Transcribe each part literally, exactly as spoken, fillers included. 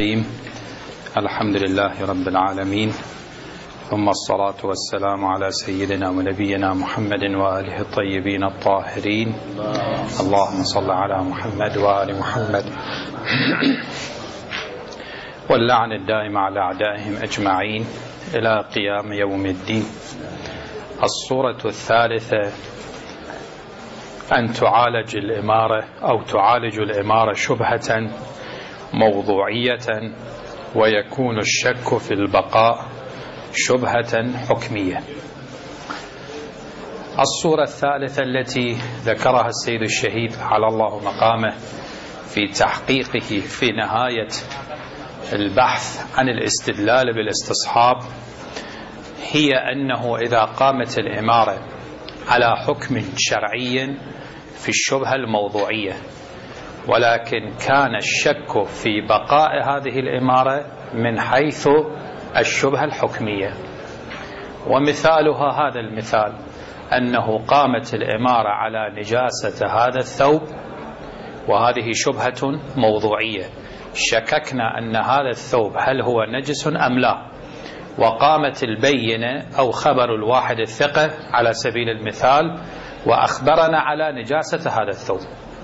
الرحيم. الحمد لله رب العالمين، ثم الصلاة والسلام على سيدنا ونبينا محمد وآله الطيبين الطاهرين. اللهم صل على محمد وآل محمد واللعن الدائم على أعدائهم أجمعين إلى قيام يوم الدين. الصورة الثالثة أن تعالج الإمارة أو تعالج الإمارة شبهة موضوعية ويكون الشك في البقاء شبهة حكمية. الصورة الثالثة التي ذكرها السيد الشهيد على الله مقامه في تحقيقه في نهاية البحث عن الاستدلال بالاستصحاب هي أنه إذا قامت الإمارة على حكم شرعي في الشبهة الموضوعية ولكن كان الشك في بقاء هذه الإمارة من حيث الشبهة الحكمية، ومثالها هذا المثال أنه قامت الإمارة على نجاسة هذا الثوب وهذه شبهة موضوعية، شككنا أن هذا الثوب هل هو نجس أم لا، وقامت البينة أو خبر الواحد الثقة على سبيل المثال وأخبرنا على نجاسة هذا الثوب،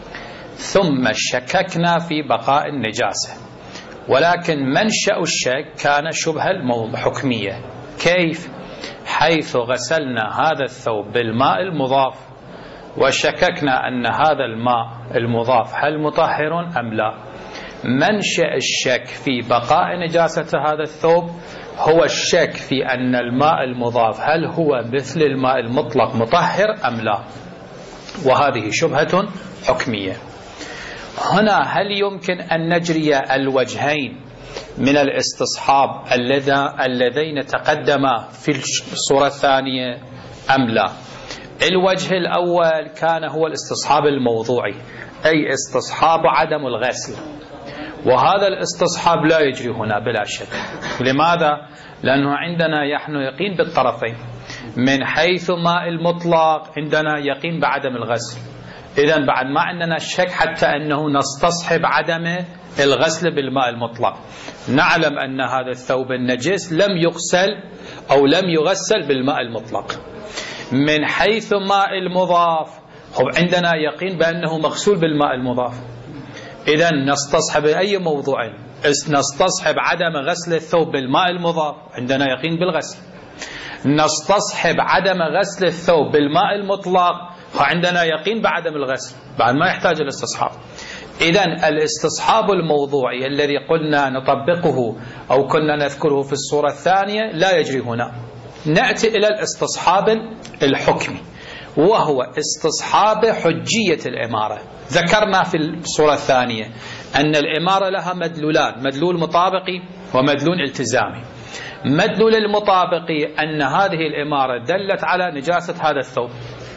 ثم شككنا في بقاء النجاسة، ولكن منشأ الشك كان شبهة حكمية. كيف؟ حيث غسلنا هذا الثوب بالماء المضاف وشككنا أن هذا الماء المضاف هل مطهر أم لا. منشأ الشك في بقاء نجاسة هذا الثوب هو الشك في أن الماء المضاف هل هو مثل الماء المطلق مطهر أم لا، وهذه شبهة حكمية. هنا هل يمكن أن نجري الوجهين من الاستصحاب اللذين تقدما في الصورة الثانية أم لا؟ الوجه الأول كان هو الاستصحاب الموضوعي، أي استصحاب عدم الغسل، وهذا الاستصحاب لا يجري هنا بلا شك. لماذا؟ لأنه عندنا نحن يقين بالطرفين، من حيث ماء المطلق عندنا يقين بعدم الغسل، إذن بعد ما عندنا الشك حتى أنه نستصحب عدم الغسل بالماء المطلق. نعلم أن هذا الثوب النجس لم يغسل أو لم يغسل بالماء المطلق. من حيث ماء المضاف هو عندنا يقين بأنه مغسول بالماء المضاف، إذن نستصحب أي موضوع نستصحب عدم غسل الثوب بالماء المضاف، عندنا يقين بالغسل. نستصحب عدم غسل الثوب بالماء المطلق وعندنا يقين بعدم الغسل، بعد ما يحتاج الاستصحاب. إذن الاستصحاب الموضوعي الذي قلنا نطبقه أو كنا نذكره في الصورة الثانية لا يجري هنا. نأتي إلى الاستصحاب الحكمي، وهو استصحاب حجية الإمارة. ذكرنا في الصورة الثانية أن الإمارة لها مدلولان، مدلول مطابقي ومدلول التزامي. مدلول المطابقي أن هذه الإمارة دلت على نجاسة هذا الثوب.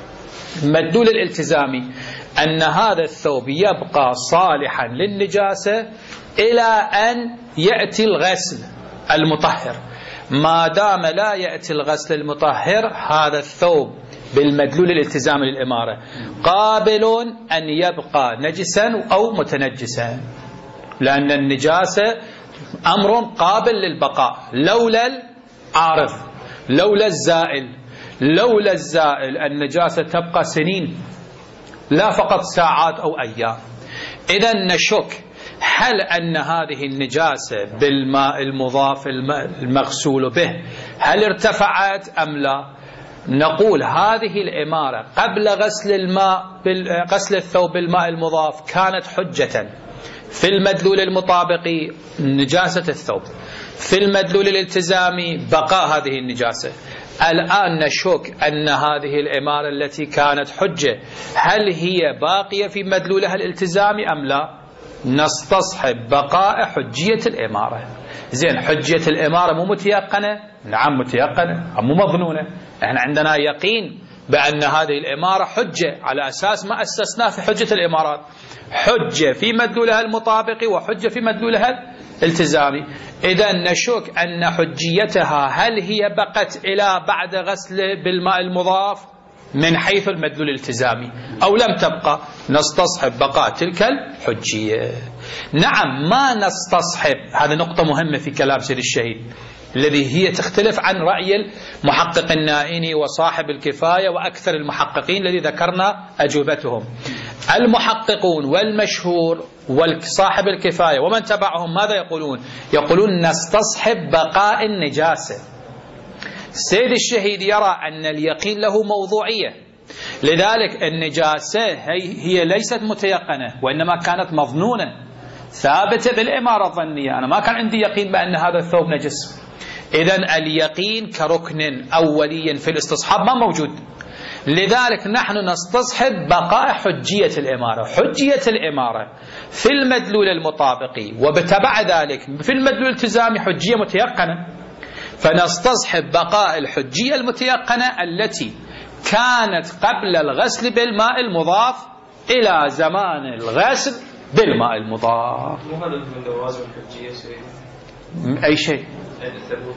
مدلول الالتزامي أن هذا الثوب يبقى صالحا للنجاسة إلى أن يأتي الغسل المطهر. ما دام لا يأتي الغسل المطهر هذا الثوب بالمدلول الالتزامي للإمارة قابل أن يبقى نجسا أو متنجسا، لأن النجاسة أمر قابل للبقاء لولا العارض، لولا الزائل. لولا الزائل النجاسة تبقى سنين لا فقط ساعات أو أيام. إذن نشك هل أن هذه النجاسة بالماء المضاف المغسول به هل ارتفعت أم لا؟ نقول هذه الإمارة قبل غسل الماء غسل الثوب بالماء المضاف كانت حجة في المدلول المطابقي نجاسة الثوب، في المدلول الالتزامي بقاء هذه النجاسة. الآن نشك أن هذه الإمارة التي كانت حجة هل هي باقية في مدلولها الالتزامي أم لا؟ نستصحب بقاء حجية الإمارة. زين، حجية الإمارة مو متيقنة؟ نعم متيقنة، مو مظنونة. احنا عندنا يقين بأن هذه الإمارة حجة على أساس ما أسسناه في حجة الإمارات، حجة في مدلولها المطابقي وحجة في مدلولها الالتزامي. إذن نشك أن حجيتها هل هي بقت إلى بعد غسل بالماء المضاف من حيث المدلول الالتزامي أو لم تبقى، نستصحب بقاء تلك الحجية. نعم ما نستصحب، هذا نقطة مهمة في كلام سيد الشهيد الذي هي تختلف عن رأي المحقق النائني وصاحب الكفاية وأكثر المحققين الذي ذكرنا أجوبتهم. المحققون والمشهور وصاحب الكفاية ومن تبعهم ماذا يقولون؟ يقولون نستصحب بقاء النجاسة. سيد الشهيد يرى أن اليقين له موضوعية، لذلك النجاسة هي, هي ليست متيقنة وإنما كانت مظنونة ثابتة بالإمارة الظنية. أنا ما كان عندي يقين بأن هذا الثوب نجس، إذن اليقين كركن أولي في الاستصحاب ما موجود. لذلك نحن نستصحب بقاء حجية الإمارة. حجية الإمارة في المدلول المطابقي وبتبع ذلك في المدلول الالتزامي حجية متيقنة، فنستصحب بقاء الحجية المتيقنة التي كانت قبل الغسل بالماء المضاف إلى زمان الغسل بالماء المضاف. مو هذا من لوازم الحجية سيدي؟ أي شيء؟ ثبوت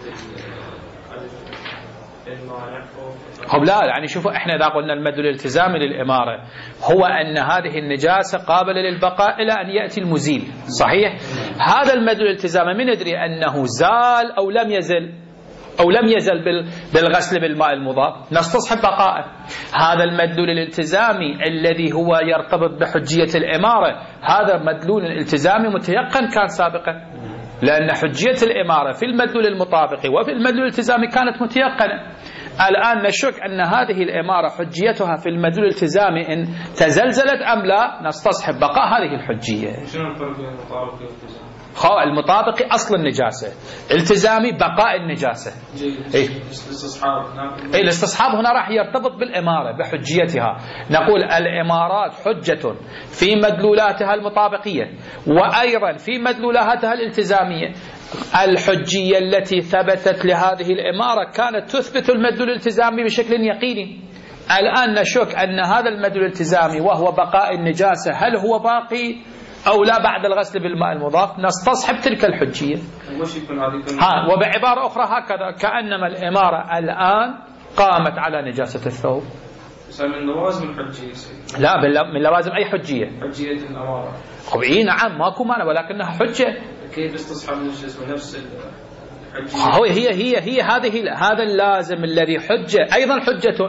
المانع. هم لا يعني شوفوا احنا اذا قلنا المدلول الالتزامي للإمارة هو أن هذه النجاسة قابلة للبقاء إلى أن يأتي المزيل، صحيح؟ هذا المدلول الالتزامي من ندري أنه زال أو لم يزل أو لم يزل بالغسل بالماء المضاف، نستصحب بقاءه. هذا المدلول الالتزامي الذي هو يرتبط بحجية الإمارة هذا مدلول التزامي متيقن كان سابقا، لأن حجية الإمارة في المدلول المطابق وفي المدلول الالتزامي كانت متيقنة. الآن نشك أن هذه الإمارة حجيتها في المدلول الالتزامي إن تزلزلت أم لا، نستصحب بقاء هذه الحجية. شنو الفرق بين المطابق والالتزامي؟ خاء المطابقي أصل النجاسة، التزامي بقاء النجاسة. إيه الاستصحاب إيه الاستصحاب هنا راح يرتبط بالإمارة بحجيتها. نقول الإمارات حجة في مدلولاتها المطابقية وأيضا في مدلولاتها الالتزامية. الحجية التي ثبتت لهذه الإمارة كانت تثبت المدلول الالتزامي بشكل يقيني. الآن نشك أن هذا المدلول الالتزامي وهو بقاء النجاسة هل هو باقي أو لا بعد الغسل بالماء المضاف، نستصحب تلك الحجية. ها وبعبارة أخرى هكذا كأنما الإمارة الآن قامت على نجاسة الثوب. من لوازم الحجية لا من لوازم أي حجية؟ حجية الإمارة. خب إيه نعم ماكو معنى ولكنها حجة. كيف استصحاب نفس الحجية؟ هو هي هي هي هذه هذا اللازم الذي حجة أيضا حجة،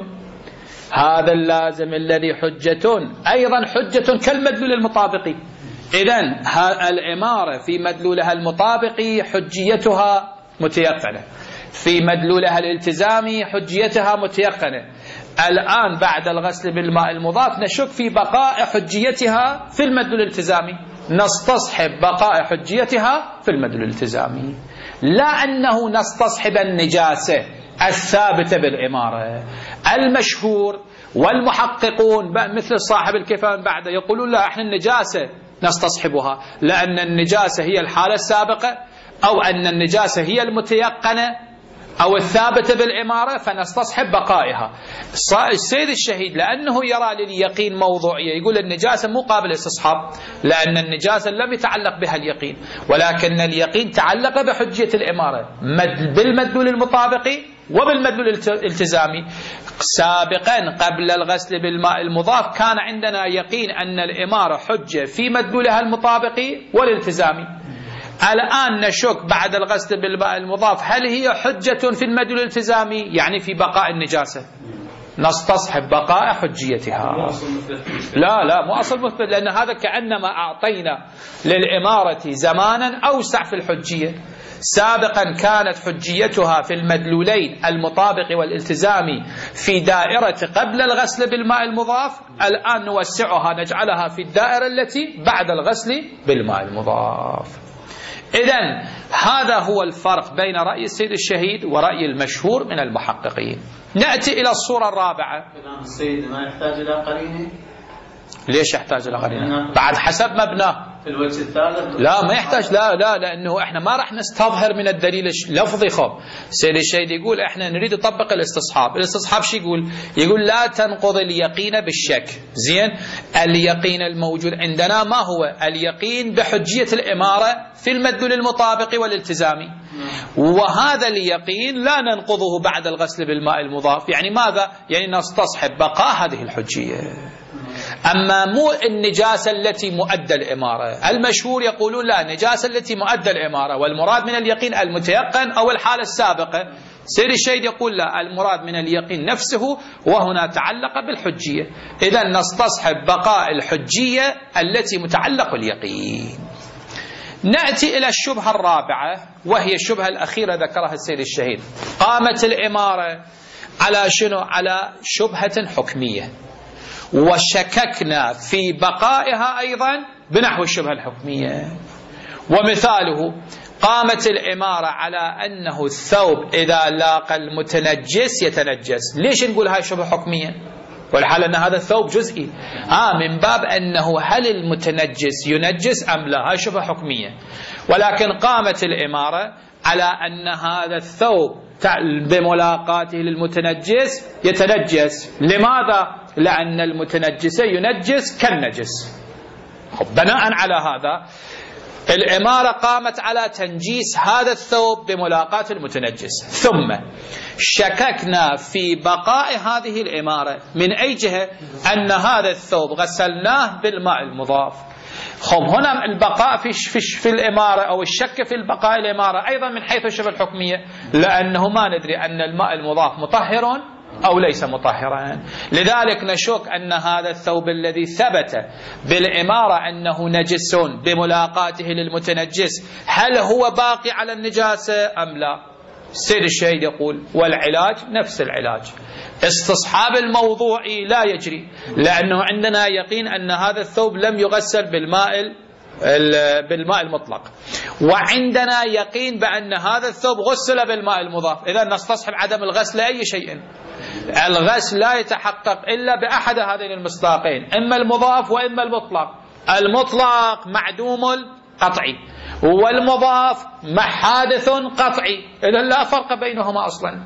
هذا اللازم الذي حجة أيضا حجة كالمدلول المطابقي. إذن الإمارة في مدلولها المطابقي حجيتها متيقنة، في مدلولها الالتزامي حجيتها متيقنة. الآن بعد الغسل بالماء المضاف نشك في بقاء حجيتها في المدلول الالتزامي، نستصحب بقاء حجيتها في المدلول الالتزامي، لا أنه نستصحب النجاسة الثابتة بالإمارة. المشهور والمحققون مثل صاحب الكفاية بعد يقولون لا احنا النجاسة نستصحبها لأن النجاسة هي الحالة السابقة أو أن النجاسة هي المتيقنة أو الثابتة بالإمارة فنستصحب بقائها. السيد الشهيد لأنه يرى لليقين موضوعية يقول النجاسة مو قابل استصحاب لأن النجاسة لم يتعلق بها اليقين، ولكن اليقين تعلق بحجية الإمارة بالمدلول المطابقي وبالمدلول الالتزامي. سابقا قبل الغسل بالماء المضاف كان عندنا يقين أن الإمارة حجة في مدلولها المطابقي والالتزامي. الآن نشك بعد الغسل بالماء المضاف هل هي حجة في المدلول الالتزامي يعني في بقاء النجاسة، نستصحب بقاء حجيتها. لا لا مو أصل مثبت، لأن هذا كأنما أعطينا للإمارة زمانا أوسع في الحجية. سابقا كانت حجيتها في المدلولين المطابق والالتزامي في دائرة قبل الغسل بالماء المضاف، الآن نوسعها نجعلها في الدائرة التي بعد الغسل بالماء المضاف. إذن هذا هو الفرق بين رأي السيد الشهيد ورأي المشهور من المحققين. نأتي إلى الصورة الرابعة. كلام السيد ما يحتاج إلى قرينة. ليش يحتاج إلى قرينة؟ بعد حسب مبناه في الوجه الثالث لا ما يحتاج، لا لا لأنه إحنا ما راح نستظهر من الدليل اللفظي. خب سيد الشهيد يقول إحنا نريد نطبق الاستصحاب. الاستصحاب شو يقول؟ يقول لا تنقض اليقين بالشك. زين اليقين الموجود عندنا ما هو؟ اليقين بحجية الإمارة في المدلول المطابق والالتزامي، وهذا اليقين لا ننقضه بعد الغسل بالماء المضاف. يعني ماذا؟ يعني نستصحب بقاء هذه الحجية. أما مو النجاسة التي مؤدى الإمارة. المشهور يقولون لا، النجاسة التي مؤدى الإمارة، والمراد من اليقين المتيقن أو الحالة السابقة. سيد الشهيد يقول لا، المراد من اليقين نفسه، وهنا تعلق بالحجية. إذا نستصحب بقاء الحجية التي متعلق اليقين. نأتي إلى الشبهة الرابعة، وهي الشبهة الأخيرة ذكرها السيد الشهيد. قامت الإمارة على شنو؟ على شبهة حكمية، وشككنا في بقائها أيضا بنحو الشبهة الحكمية. ومثاله قامت الإمارة على أنه الثوب إذا لاقى المتنجس يتنجس. ليش نقول هاي شبهة حكمية والحال أن هذا الثوب جزئي؟ آه من باب أنه هل المتنجس ينجس أم لا، هاي شبهة حكمية. ولكن قامت الإمارة على أن هذا الثوب بملاقاته للمتنجس يتنجس. لماذا؟ لأن المتنجس ينجس كالنجس. بناء على هذا الإمارة قامت على تنجيس هذا الثوب بملاقاة المتنجس. ثم شككنا في بقاء هذه الإمارة من أي جهة؟ أن هذا الثوب غسلناه بالماء المضاف. خب هنا البقاء في, في, في الإمارة أو الشك في البقاء الإمارة أيضا من حيث الشبهة الحكمية، لأنه ما ندري أن الماء المضاف مطهر أو ليس مطهرا. لذلك نشك أن هذا الثوب الذي ثبت بالإمارة أنه نجس بملاقاته للمتنجس هل هو باقي على النجاسة أم لا؟ السيد الشهيد يقول والعلاج نفس العلاج، استصحاب الموضوع لا يجري، لأنه عندنا يقين أن هذا الثوب لم يغسل بالماء بالماء المطلق، وعندنا يقين بأن هذا الثوب غسل بالماء المضاف. إذا نستصحب عدم الغسل أي شيء. الغسل لا يتحقق إلا بأحد هذين المصداقين، إما المضاف وإما المطلق. المطلق معدوم القطعي، والمضاف حادث قطعي، إذا لا فرق بينهما أصلا.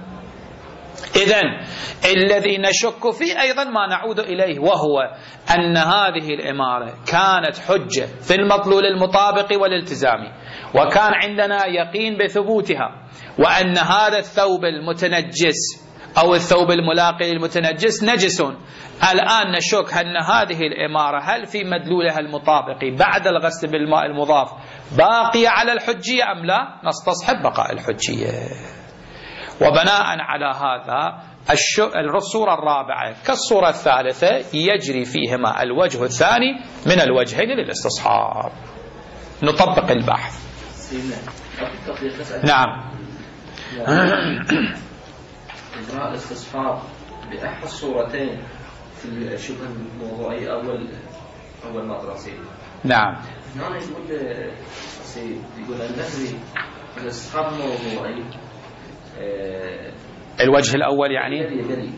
إذن الذي نشك فيه أيضا ما نعود إليه، وهو أن هذه الإمارة كانت حجة في المطلول المطابق والالتزامي، وكان عندنا يقين بثبوتها، وأن هذا الثوب المتنجس أو الثوب الملاقي للمتنجس نجس. الآن نشك أن هذه الإمارة هل في مدلولها المطابق بعد الغسل بالماء المضاف باقية على الحجية أم لا؟ نستصحب بقاء الحجية. وبناء على هذا الصورة الرابعة كالصورة الثالثة يجري فيهما الوجه الثاني من الوجهين للاستصحاب. نطبق البحث. نعم. إجراء الاستصحاب بأحد الصورتين في الشبهة الموضوعية أول أول مدرسة. نعم. هنا يقول سيد يقول النهري الاستصحاب الموضوعي آه الوجه الأول يعني يلي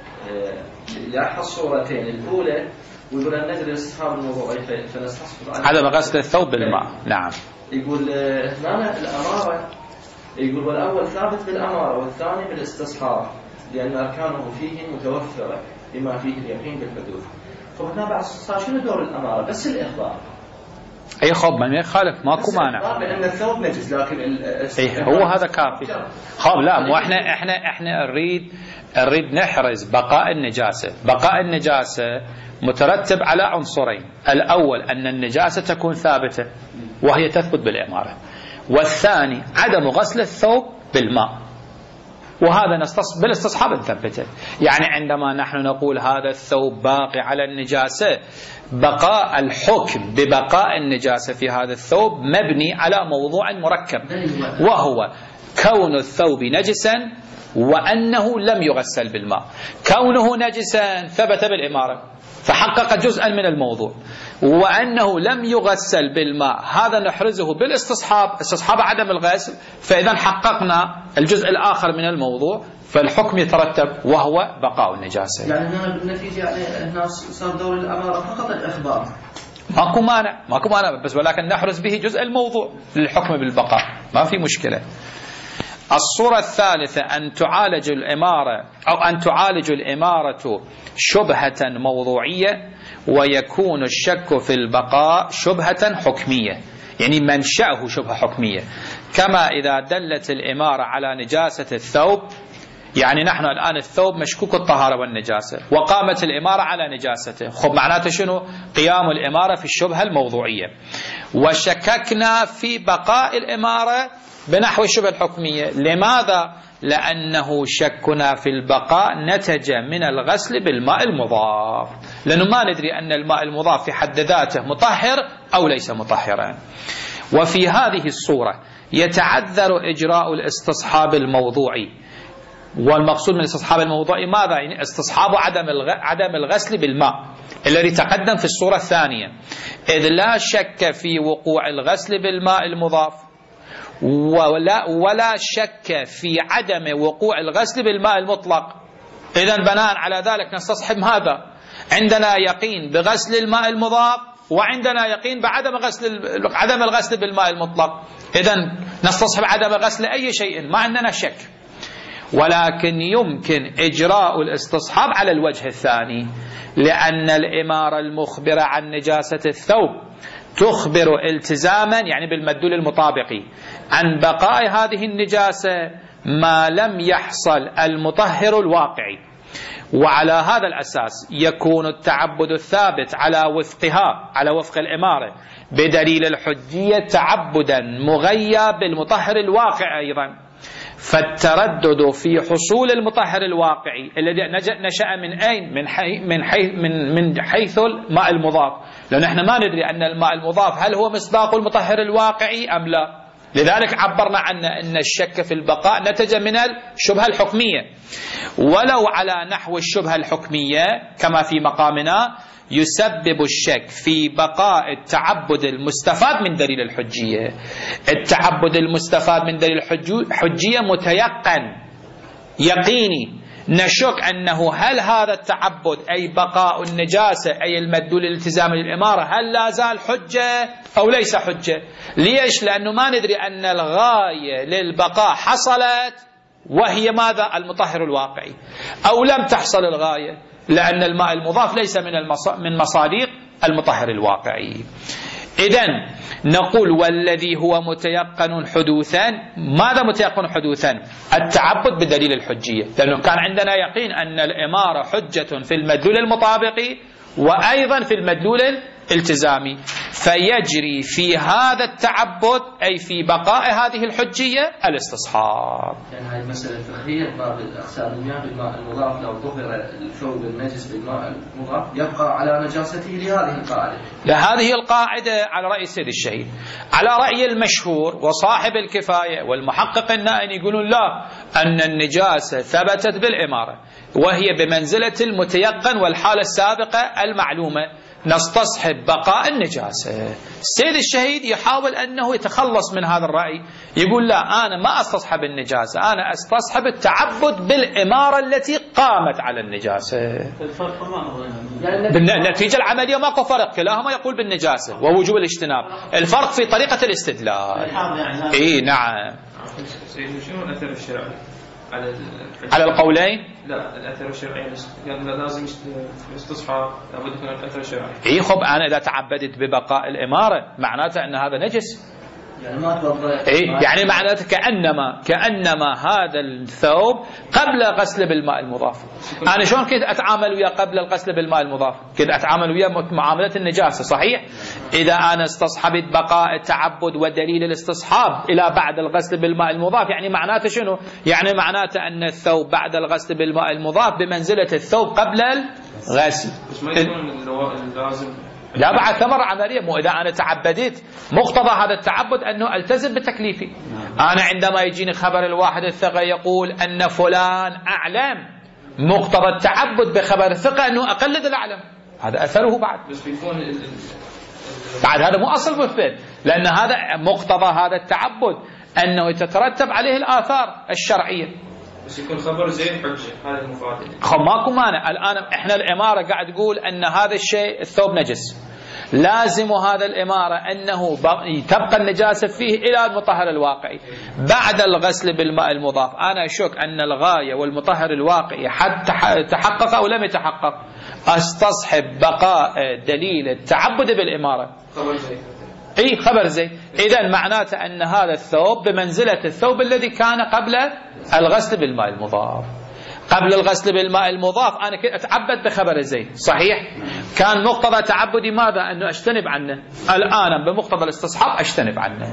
لأحد الصورتين الأولى، ويقول النهري الاستصحاب الموضوعي فنستصحب عدم غسل الثوب بالماء. نعم. يقول هنا الأمارة، يقول والأول ثابت بالأمارة والثاني بالاستصحاب لأن أركانه فيه متوفرة بما فيه اليقين بالحدوث. فهنا بعد صار شنو دور الأمارة؟ بس الإخبار. أي خب من يخالف ماكو مانع. لأن الثوب نجس لكن إيه هو هذا كافي. خب لا مو إحنا إحنا إحنا نريد نريد نحرز بقاء النجاسة. بقاء النجاسة مترتب على عنصرين، الأول أن النجاسة تكون ثابتة وهي تثبت بالإمارة، والثاني عدم غسل الثوب بالماء، وهذا نستصحب بالاستصحاب نثبته. يعني عندما نحن نقول هذا الثوب باقي على النجاسة، بقاء الحكم ببقاء النجاسة في هذا الثوب مبني على موضوع مركب، وهو كون الثوب نجسا وأنه لم يغسل بالماء. كونه نجسا ثبت بالإمارة فحقق جزءا من الموضوع، وأنه لم يغسل بالماء هذا نحرزه بالاستصحاب، استصحاب عدم الغسل، فإذا حققنا الجزء الآخر من الموضوع، فالحكم يترتب وهو بقاء النجاسة. يعني هنا بالنتيجة يعني هنا صار دور الأمارة فقط الإخبار. ماكو مانع ماكو مانع بس ولكن نحرز به جزء الموضوع للحكم بالبقاء، ما في مشكلة. الصورة الثالثة أن تعالج الإمارة أو أن تعالج الإمارة شبهة موضوعية ويكون الشك في البقاء شبهة حكمية، يعني منشأه شبهة حكمية. كما إذا دلت الإمارة على نجاسة الثوب يعني نحن الآن الثوب مشكوك الطهارة والنجاسة وقامت الإمارة على نجاسته، خب معناته شنو؟ قيام الإمارة في الشبهة الموضوعية، وشككنا في بقاء الإمارة بنحو الشبهة الحكمية. لماذا؟ لأنه شكنا في البقاء نتج من الغسل بالماء المضاف، لأنه ما ندري أن الماء المضاف في حد ذاته مطهر أو ليس مطهرا. وفي هذه الصورة يتعذر إجراء الاستصحاب الموضوعي، والمقصود من الاستصحاب الموضوعي ماذا؟ يعني استصحاب عدم عدم الغسل بالماء الذي تقدم في الصورة الثانية، إذ لا شك في وقوع الغسل بالماء المضاف ولا, ولا شك في عدم وقوع الغسل بالماء المطلق. إذن بناء على ذلك نستصحب هذا، عندنا يقين بغسل الماء المضاف وعندنا يقين بعدم غسل عدم الغسل بالماء المطلق، إذن نستصحب عدم غسل أي شيء، ما عندنا شك. ولكن يمكن إجراء الاستصحاب على الوجه الثاني، لأن الإمارة المخبرة عن نجاسة الثوب تخبر التزاما يعني بالمدلول المطابقي عن بقاء هذه النجاسة ما لم يحصل المطهر الواقعي، وعلى هذا الأساس يكون التعبد الثابت على وفقها على وفق الإمارة بدليل الحجية تعبدا مغيا بالمطهر الواقع أيضا. فالتردد في حصول المطهر الواقعي الذي نشأ من أين؟ من حيث من حيث من من حيث الماء المضاف، لأن احنا ما ندري أن الماء المضاف هل هو مصداق المطهر الواقعي أم لا، لذلك عبرنا عن أن الشك في البقاء نتج من الشبهة الحكمية. ولو على نحو الشبهة الحكمية كما في مقامنا يسبب الشك في بقاء التعبد المستفاد من دليل الحجية. التعبد المستفاد من دليل الحجية متيقن يقيني، نشك أنه هل هذا التعبد أي بقاء النجاسة أي المدلول الالتزام للإمارة هل لا زال حجة أو ليس حجة. ليش؟ لأنه ما ندري أن الغاية للبقاء حصلت وهي ماذا؟ المطهر الواقعي، أو لم تحصل الغاية، لأن الماء المضاف ليس من من مصادق المطهر الواقعي. إذن نقول والذي هو متيقن حدوثا، ماذا متيقن حدوثا؟ التعبد بدليل الحجية، لأنه كان عندنا يقين أن الإمارة حجة في المدلول المطابقي وأيضا في المدلول الالتزامي، فيجري في هذا التعبد أي في بقاء هذه الحجية الاستصحاب. يعني هذه مسألة فقهية، باب الأغسال المياه بالماء المضاف لو ظهر الثوب النجس بالماء المضاف يبقى على نجاسته لهذه القاعدة. لهذه القاعدة على رأي السيد الشهيد، على رأي المشهور وصاحب الكفاية والمحقق النائن يقولون لا، أن النجاسة ثبتت بالإمارة وهي بمنزلة المتيقن والحالة السابقة المعلومة، نستصحب بقاء النجاسة. السيد الشهيد يحاول أنه يتخلص من هذا الرأي، يقول لا، أنا ما أستصحب النجاسة، أنا أستصحب التعبد بالإمارة التي قامت على النجاسة. الفرق ما بالنتيجة العملية ماكو فرق، كلاهما يقول بالنجاسة ووجوب الاجتناب، الفرق في طريقة الاستدلال. إيه نعم. شنو الأثر الشرعي على على القولين؟ لا، الأثر الشرعي يعني لازم يستصحى، لابد يكون الأثر الشرعي. إيه خب أنا إذا تعبدت ببقاء الإمارة معناته أن هذا نجس. يعني ما توضأ. إيه يعني معناته كأنما كأنما هذا الثوب قبل غسل بالماء المضاف. أنا شلون كنت أتعامل وياه قبل الغسل بالماء المضاف؟ كنت أتعامل وياه معاملة النجاسة، صحيح؟ إذا أنا استصحبت بقاء التعبد ودليل الاستصحاب إلى بعد الغسل بالماء المضاف، يعني معناته شنو؟ يعني معناته أن الثوب بعد الغسل بالماء المضاف بمنزلة الثوب قبل الغسل. بس ما يكون اللازم. لا بعد ثمرة عملية، مو إذا أنا تعبدت مقتضى هذا التعبد أنه ألتزم بتكليفي. أنا عندما يجيني خبر الواحد الثقة يقول أن فلان أعلم، مقتضى التعبد بخبر الثقة أنه أقلد الأعلم، هذا أثره بعد. بس بيكون بعد هذا مو أصل مثبت، لأن هذا مقتضى هذا التعبد أنه تترتب عليه الآثار الشرعية. بس يكون خبر زين حجة، هذا المفاد. خب ماكو مانع، الآن إحنا الإمارة قاعد تقول أن هذا الشيء الثوب نجس، لازم هذا الإمارة أنه تبقى النجاسة فيه إلى المطهر الواقعي. بعد الغسل بالماء المضاف أنا أشك أن الغاية والمطهر الواقعي حتى تحقق أو لم يتحقق، أستصحب بقاء دليل التعبد بالإمارة. خبر زين. اي خبر زين. اذا معناته ان هذا الثوب بمنزلة الثوب الذي كان قبل الغسل بالماء المضاف. قبل الغسل بالماء المضاف أنا كنت أتعبد بخبر الزيت، صحيح؟ كان مقتضى تعبدي ماذا؟ أنه أجتنب عنه. الآن بمقتضى الاستصحاب أجتنب عنه.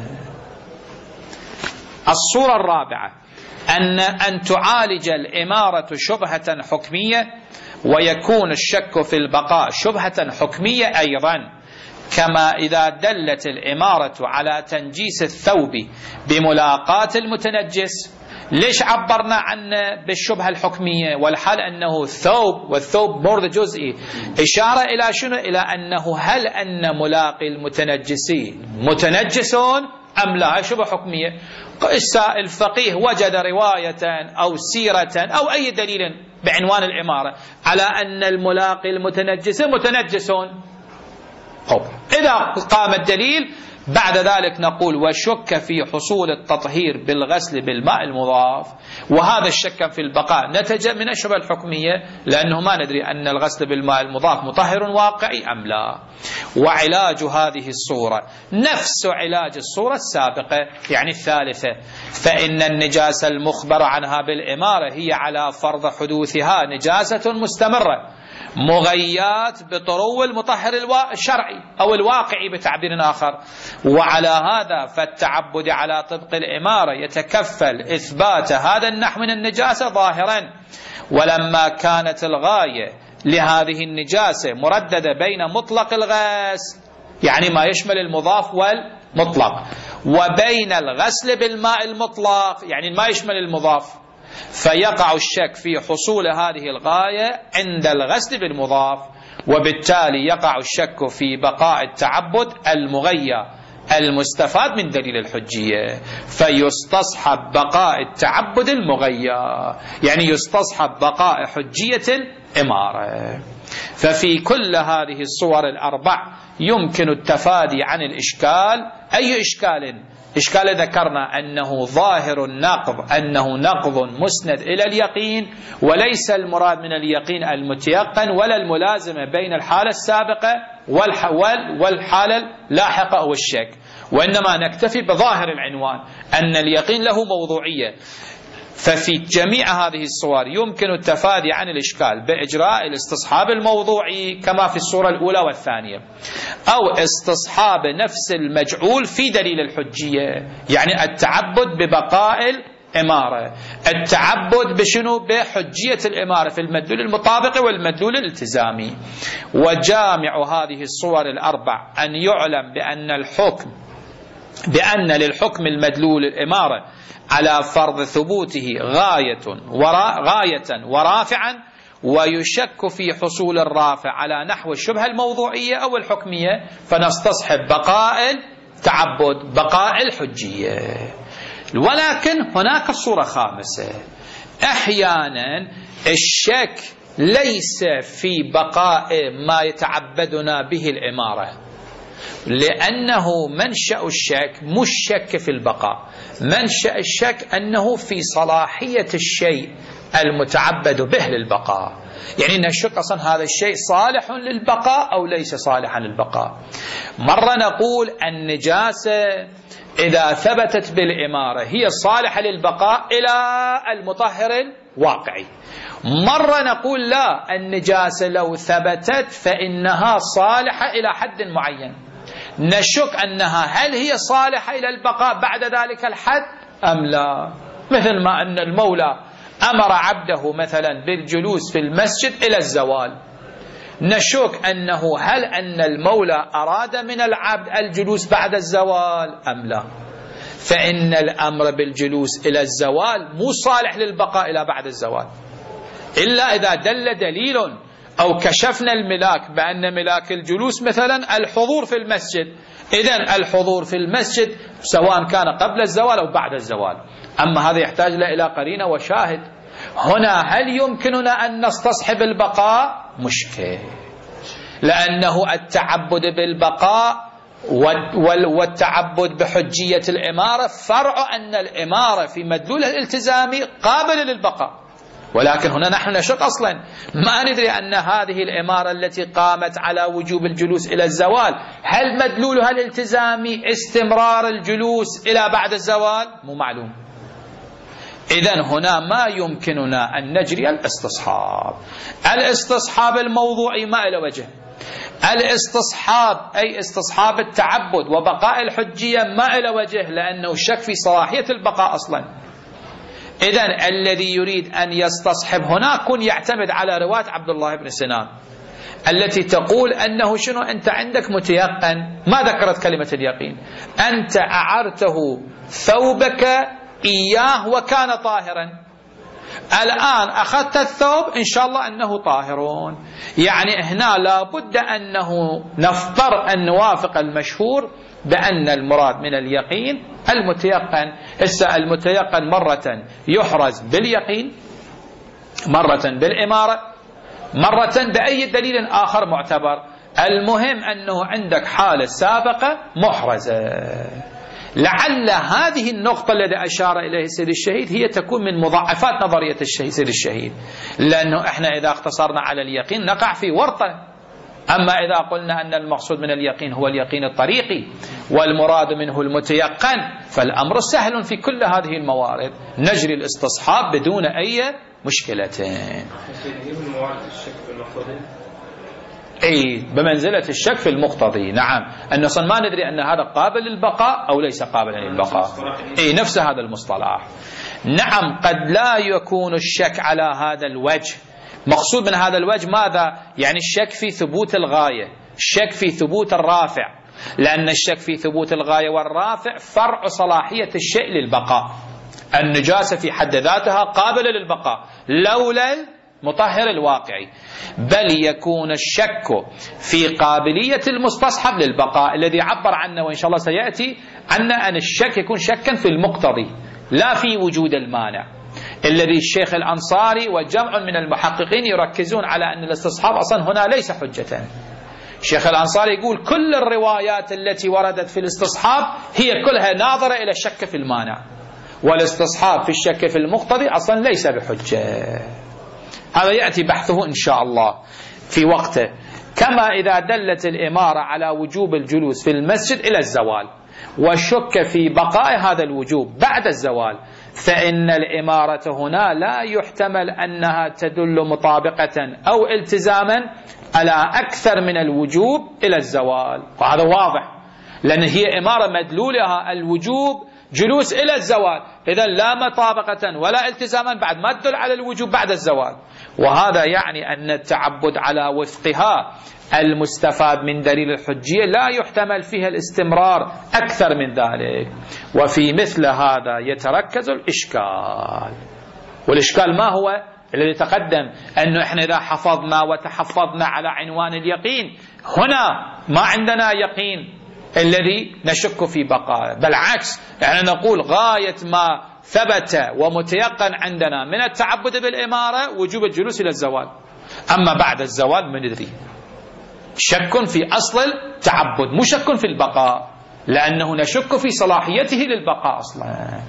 الصورة الرابعة أن أن تعالج الإمارة شبهة حكمية ويكون الشك في البقاء شبهة حكمية أيضا، كما إذا دلت الإمارة على تنجيس الثوب بملاقاة المتنجس. ليش عبرنا عنه بالشبهة الحكمية والحال أنه ثوب، والثوب مرض جزئي؟ إشارة إلى شنو؟ إلى أنه هل أن ملاقي المتنجسين متنجسون أم لا؟ شبهة حكمية. الفقيه وجد رواية أو سيرة أو أي دليل بعنوان الإمارة على أن الملاقي المتنجسين متنجسون. إذا قام الدليل بعد ذلك نقول وشك في حصول التطهير بالغسل بالماء المضاف، وهذا الشك في البقاء نتج من الشبهة الحكمية لأنه ما ندري أن الغسل بالماء المضاف مطهر واقعي أم لا. وعلاج هذه الصورة نفس علاج الصورة السابقة يعني الثالثة، فإن النجاسة المخبر عنها بالإمارة هي على فرض حدوثها نجاسة مستمرة مغيات بطرو المطهر الشرعي أو الواقعي بتعبير آخر. وعلى هذا فالتعبد على طبق الإمارة يتكفل إثبات هذا النحو من النجاسة ظاهرا. ولما كانت الغاية لهذه النجاسة مرددة بين مطلق الغسل يعني ما يشمل المضاف والمطلق وبين الغسل بالماء المطلق يعني ما يشمل المضاف، فيقع الشك في حصول هذه الغاية عند الغسل بالمضاف، وبالتالي يقع الشك في بقاء التعبد المغيى المستفاد من دليل الحجية، فيستصحب بقاء التعبد المغيى يعني يستصحب بقاء حجية الإمارة. ففي كل هذه الصور الأربع يمكن التفادي عن الإشكال. أي إشكال؟ إشكال ذكرنا أنه ظاهر النقض أنه نقض مسند إلى اليقين، وليس المراد من اليقين المتيقن ولا الملازمة بين الحالة السابقة والحالة اللاحقة أو الشك، وإنما نكتفي بظاهر العنوان أن اليقين له موضوعية. ففي جميع هذه الصور يمكن التفادي عن الإشكال بإجراء الاستصحاب الموضوعي كما في الصورة الأولى والثانية، أو استصحاب نفس المجعول في دليل الحجية يعني التعبد ببقاء الإمارة، التعبد بشنو؟ بحجية الإمارة في المدلول المطابق والمدلول الالتزامي. وجامع هذه الصور الأربع أن يعلم بأن الحكم بأن للحكم المدلول الإمارة على فرض ثبوته غاية ورا غاية ورافعا، ويشك في حصول الرافع على نحو الشبهة الموضوعية أو الحكمية، فنستصحب بقاء التعبد بقاء الحجية. ولكن هناك صورة خامسة، أحيانا الشك ليس في بقاء ما يتعبدنا به الإمارة، لأنه منشأ الشك مش شك في البقاء، منشأ الشك أنه في صلاحية الشيء المتعبد به للبقاء، يعني نشك أصلا هذا الشيء صالح للبقاء أو ليس صالحا للبقاء. مرة نقول النجاسة إذا ثبتت بالإمارة هي صالحة للبقاء إلى المطهر الواقعي، مرة نقول لا، النجاسة لو ثبتت فإنها صالحة إلى حد معين، نشك أنها هل هي صالحة إلى البقاء بعد ذلك الحد أم لا. مثل ما أن المولى أمر عبده مثلا بالجلوس في المسجد إلى الزوال، نشك أنه هل أن المولى أراد من العبد الجلوس بعد الزوال أم لا. فإن الأمر بالجلوس إلى الزوال مو صالح للبقاء إلى بعد الزوال إلا إذا دل دليل أو كشفنا الملاك بأن ملاك الجلوس مثلا الحضور في المسجد، إذن الحضور في المسجد سواء كان قبل الزوال أو بعد الزوال. أما هذا يحتاج إلى قرينة وشاهد. هنا هل يمكننا أن نستصحب البقاء؟ مشكل، لأنه التعبد بالبقاء والتعبد بحجية الإمارة فرع أن الإمارة في مدلولها الالتزامي قابلة للبقاء، ولكن هنا نحن نشك أصلا ما ندري أن هذه الإمارة التي قامت على وجوب الجلوس إلى الزوال هل مدلولها الالتزامي استمرار الجلوس إلى بعد الزوال؟ مو معلوم. إذن هنا ما يمكننا أن نجري الاستصحاب. الاستصحاب الموضوعي ما إلى وجه، الاستصحاب أي استصحاب التعبد وبقاء الحجية ما إلى وجه، لأنه شك في صلاحية البقاء أصلا. إذن الذي يريد أن يستصحب هنا كن يعتمد على رواية عبد الله بن سنان التي تقول أنه شنو أنت عندك متيقن، ما ذكرت كلمة اليقين، أنت أعرته ثوبك إياه وكان طاهرا، الآن أخذت الثوب إن شاء الله أنه طاهرون. يعني هنا لابد أنه نفتر أن نوافق المشهور بأن المراد من اليقين المتيقن. هسه المتيقن مرة يحرز باليقين، مرة بالإمارة، مرة بأي دليل آخر معتبر. المهم أنه عندك حالة سابقة محرزة. لعل هذه النقطة التي أشار إليه سيد الشهيد هي تكون من مضاعفات نظرية الشهيد سيد الشهيد، لأنه إحنا إذا اختصرنا على اليقين نقع في ورطة. أما إذا قلنا أن المقصود من اليقين هو اليقين الطريقي والمراد منه المتيقن فالأمر سهل في كل هذه الموارد، نجري الاستصحاب بدون أي مشكلتين. أي بمنزلة الشك في المقتضي. نعم، أن أصلا ما ندري أن هذا قابل للبقاء أو ليس قابلا للبقاء. أي نفس هذا المصطلح. نعم، قد لا يكون الشك على هذا الوجه. مقصود من هذا الوجه ماذا؟ يعني الشك في ثبوت الغاية، الشك في ثبوت الرافع، لأن الشك في ثبوت الغاية والرافع فرع صلاحية الشيء للبقاء. النجاسة في حد ذاتها قابلة للبقاء لولا المطهر الواقعي، بل يكون الشك في قابلية المستصحب للبقاء الذي عبر عنه وإن شاء الله سيأتي عنا، أن الشك يكون شكا في المقتضي لا في وجود المانع، الذي الشيخ الأنصاري وجمع من المحققين يركزون على أن الاستصحاب أصلا هنا ليس حجة. الشيخ الأنصاري يقول كل الروايات التي وردت في الاستصحاب هي كلها ناظرة إلى الشك في المانع، والاستصحاب في الشك في المقتضي أصلا ليس بحجة. هذا يأتي بحثه إن شاء الله في وقته. كما إذا دلت الإمارة على وجوب الجلوس في المسجد إلى الزوال وشك في بقاء هذا الوجوب بعد الزوال، فإن الإمارة هنا لا يحتمل أنها تدل مطابقة أو التزاما على أكثر من الوجوب إلى الزوال، وهذا واضح، لأن هي إمارة مدلولها الوجوب جلوس إلى الزوال، إذا لا مطابقة ولا التزاما بعد ما تدل على الوجوب بعد الزوال. وهذا يعني أن التعبد على وفقها المستفاد من دليل الحجية لا يحتمل فيها الاستمرار أكثر من ذلك. وفي مثل هذا يتركز الإشكال، والإشكال ما هو؟ الذي تقدم أنه إحنا إذا حفظنا وتحفظنا على عنوان اليقين هنا ما عندنا يقين الذي نشك في بقائه، بل عكس، احنا نقول غاية ما ثبت ومتيقن عندنا من التعبد بالإمارة وجوب الجلوس إلى الزوال، أما بعد الزوال ما ندري. شك في أصل التعبد مو شك في البقاء، لأنه نشك في صلاحيته للبقاء أصلا.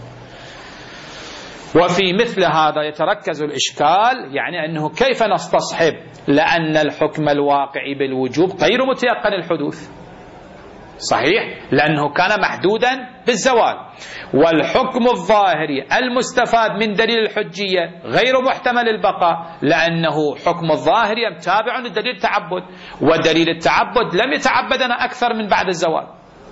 وفي مثل هذا يتركز الإشكال، يعني أنه كيف نستصحب، لأن الحكم الواقعي بالوجوب غير متيقن الحدوث، صحيح، لأنه كان محدودا بالزوال، والحكم الظاهري المستفاد من دليل الحجية غير محتمل البقاء، لأنه حكم الظاهري تابع لدليل التعبد، ودليل التعبد لم يتعبدنا أكثر من بعد الزوال.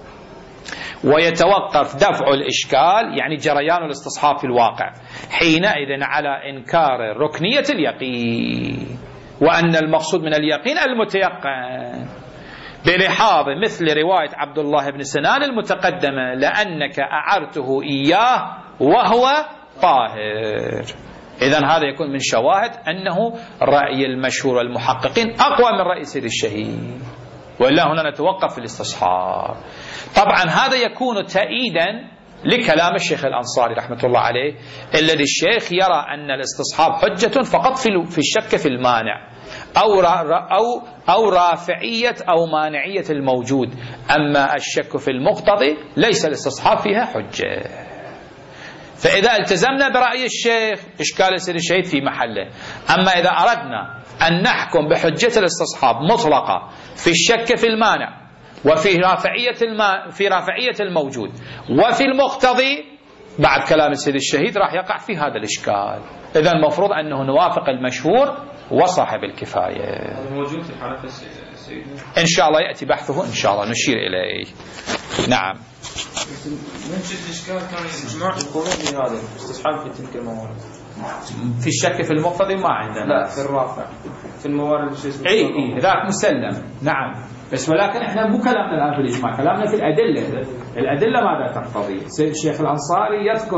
ويتوقف دفع الإشكال، يعني جريان الاستصحاب في الواقع، حينئذ على إنكار ركنية اليقين، وأن المقصود من اليقين المتيقن، بلحاظ مثل رواية عبد الله بن سنان المتقدمة لأنك أعرته إياه وهو طاهر. إذن هذا يكون من شواهد أنه رأي المشهور المحققين أقوى من رأي سيد الشهيد، وإلا هنا نتوقف في الاستصحاب. طبعا هذا يكون تأييدا لكلام الشيخ الأنصاري رحمة الله عليه، الذي الشيخ يرى أن الاستصحاب حجة فقط في الشك في المانع أو أو أو رافعية أو مانعية الموجود، أما الشك في المقتضي ليس الاستصحاب فيها حجة. فإذا التزمنا برأي الشيخ إشكال سيد الشهيد في محله. أما إذا أردنا أن نحكم بحجة الاستصحاب مطلقة في الشك في المانع وفي رافعية الما في رافعية الموجود وفي المقتضي، بعد كلام السيد الشهيد راح يقع في هذا الإشكال. إذا المفروض أنه نوافق المشهور وصاحب الكفاية. هذا موجود في حالة السيد إن شاء الله يأتي بحثه، إن شاء الله نشير إليه. نعم. من شد الإشكال كان الإجماع يقولون بهذا استصحاب في تلك الموارد. في الشك في المقتضي ما عندنا. لا في الرافع في الموارد الشيء. اي اي ذاك مسلم. نعم. بس ولكن احنا مو كلامنا الآن في الإجماع، كلامنا في الأدلة. الأدلة ماذا تقتضي؟ الشيخ الأنصاري يذكر